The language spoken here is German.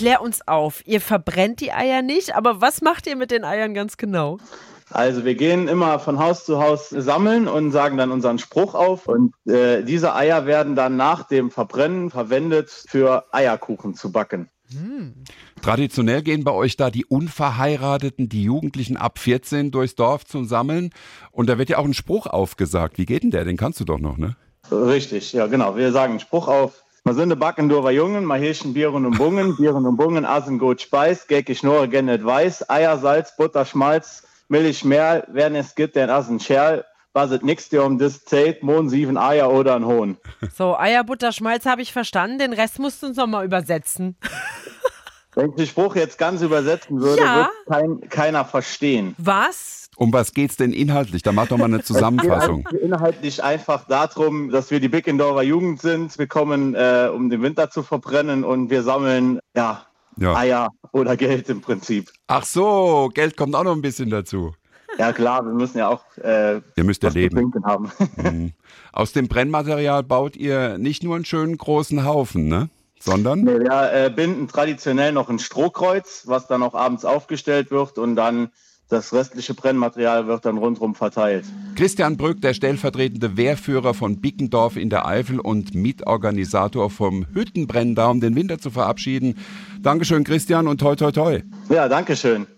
klär uns auf. Ihr verbrennt die Eier nicht, aber was macht ihr mit den Eiern ganz genau? Also wir gehen immer von Haus zu Haus sammeln und sagen dann unseren Spruch auf. Und diese Eier werden dann nach dem Verbrennen verwendet, für Eierkuchen zu backen. Traditionell gehen bei euch da die Unverheirateten, die Jugendlichen ab 14 durchs Dorf zum Sammeln. Und da wird ja auch ein Spruch aufgesagt. Wie geht denn der? Den kannst du doch noch, ne? Richtig, ja genau. Wir sagen einen Spruch auf. Ma sind de Backen dover Jungen, ma hirschen Bieren und Bungen, Asen gut Speis, gäck ich nur gen net weiß, Eier, Salz, Butter, Schmalz, Milch, Mehl, wenn es gibt, den Asen Scherl, was it nix dir um das Zelt, Mohn, 7 Eier oder ein Hohn. So, Eier, Butter, Schmalz habe ich verstanden, den Rest musst du uns nochmal übersetzen. Wenn ich den Spruch jetzt ganz übersetzen würde, wird keiner verstehen. Was? Um was geht's denn inhaltlich? Da mach doch mal eine Zusammenfassung. Es geht inhaltlich einfach darum, dass wir die Bickendorfer Jugend sind. Wir kommen, um den Winter zu verbrennen und wir sammeln Eier oder Geld im Prinzip. Ach so, Geld kommt auch noch ein bisschen dazu. Ja klar, wir müssen ja auch ihr müsst ja was leben. zu trinken haben. Aus dem Brennmaterial baut ihr nicht nur einen schönen großen Haufen, ne? Sondern? Nee, wir binden traditionell noch ein Strohkreuz, was dann auch abends aufgestellt wird und dann das restliche Brennmaterial wird dann rundherum verteilt. Christian Brück, der stellvertretende Wehrführer von Bickendorf in der Eifel und Mitorganisator vom Hüttenbrennen, da um den Winter zu verabschieden. Dankeschön, Christian, und toi toi toi. Ja, danke schön.